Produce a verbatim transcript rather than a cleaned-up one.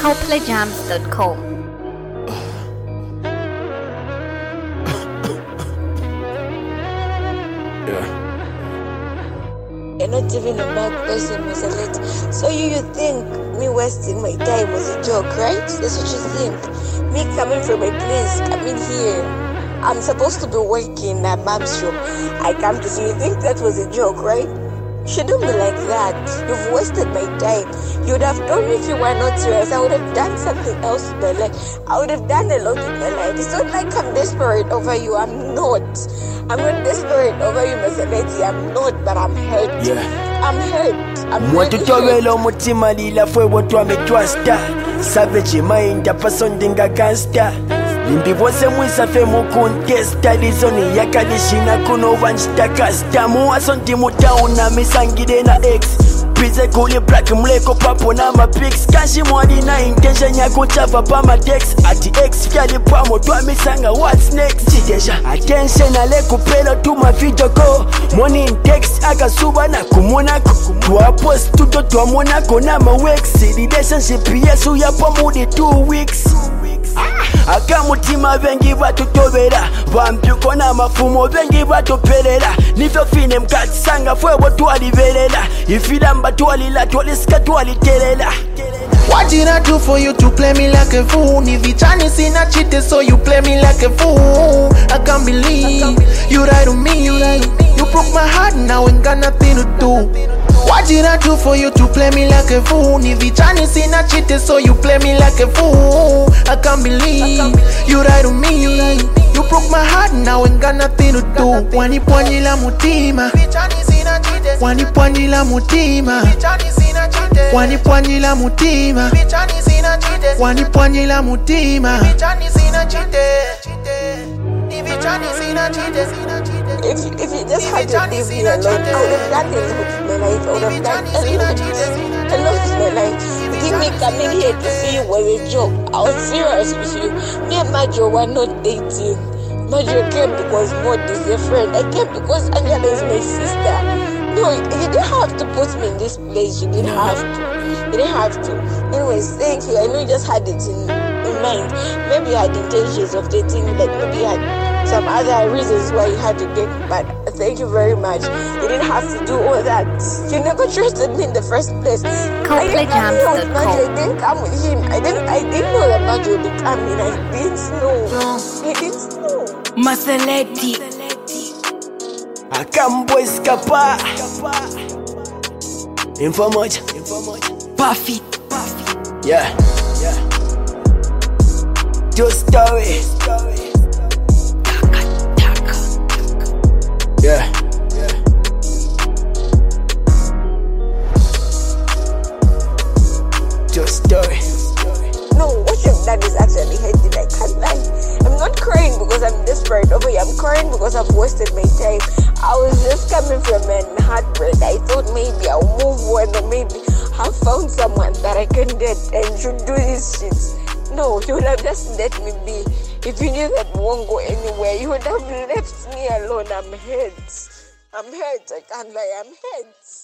coldplay jams dot com. You're not even a bad person, Mister Lit. So you, you think me wasting my time was a joke, right? That's what you think. Me coming from a place, coming here. I'm supposed to be working at Mom's shop. I come to see you. Think that was a joke, right? Shouldn't be like that. You've wasted my time. You would have told me if you were not serious. I would have done something else in my life. I would have done a lot in my life. It's not like I'm desperate over you. I'm not. I'm not desperate over you, Mister Letty. I'm not, but I'm hurt. Yeah. I'm hurt. I'm Mwatu really towelo hurt. mutima lila fwe watu ametwasta Savage mind person dinga gangsta Limbi wose mwisa fe mukuntesta Lizoni yakadishina kuno wanchita kasta Muwaso ndi mutauna misangide na ex Bize kuli black mleko papo na mapics Kanshi mwadi na intention ya kuchava pa matex Ati ex fyali pamo twa misanga what's next Chiteja attention ale kupelo tu ma video call Money in text akasuba na kumonako Twa post tuto twa monako na ma wex Relationship yesu yapo mudi two weeks Akamutima bengi batutobera Vampyuko na mafumo bengi batoperera Nivyo fine mkatisanga fwebo tuwaliverera Ifilamba tuwalila tuwalisika tuwaliterera. What did I do for you to play me like a fool? Nivichani sina cheated so you play me like a fool. I can't believe you lied to me. You broke my heart now ain't got nothing to do. What did I do for you to play me like a fool? Nivichani sina cheated so you play me like a fool. I can't believe you lied to me. You broke my heart now ain't got nothing to do. Wanipwanjila mutima Wanipwanjila mutima Wanipwanjila mutima Wanipwanjila mutima If, if you just had to leave me alone, I would have done a lot in my life. I would have done a lot, a lot in my life. Give me coming here to see you was a joke. I was serious with you. Me and Majo were not dating. Majo came because Maud is a friend. I came because Angela is my sister. No, you didn't have to put me in this place. You didn't have to. You didn't have to. Anyways, thank you. I know you just had it in, in mind. Maybe you had intentions of dating, like maybe you had some other reasons why you had to date, but thank you very much. You didn't have to do all that. You never trusted me in the first place. coldplay jams dot com. I didn't come with him. I didn't I didn't know that Majo would be coming. I didn't know. I didn't know. Mister Letty. Akambo escapa Informoja Puffy. Yeah Just story Yeah Just story. No, what you've done is actually hurting. I can't lie. I'm not crying because I'm desperate over you. I'm crying because I've wasted my time. I was just coming from an heartbreak. I thought maybe I'll move on or maybe I've found someone that I can date and should do this shit. No, you would have just let me be. If you knew that we won't go anywhere, you would have left me alone. I'm hurt. I'm hurt. I can't lie. I'm hurt.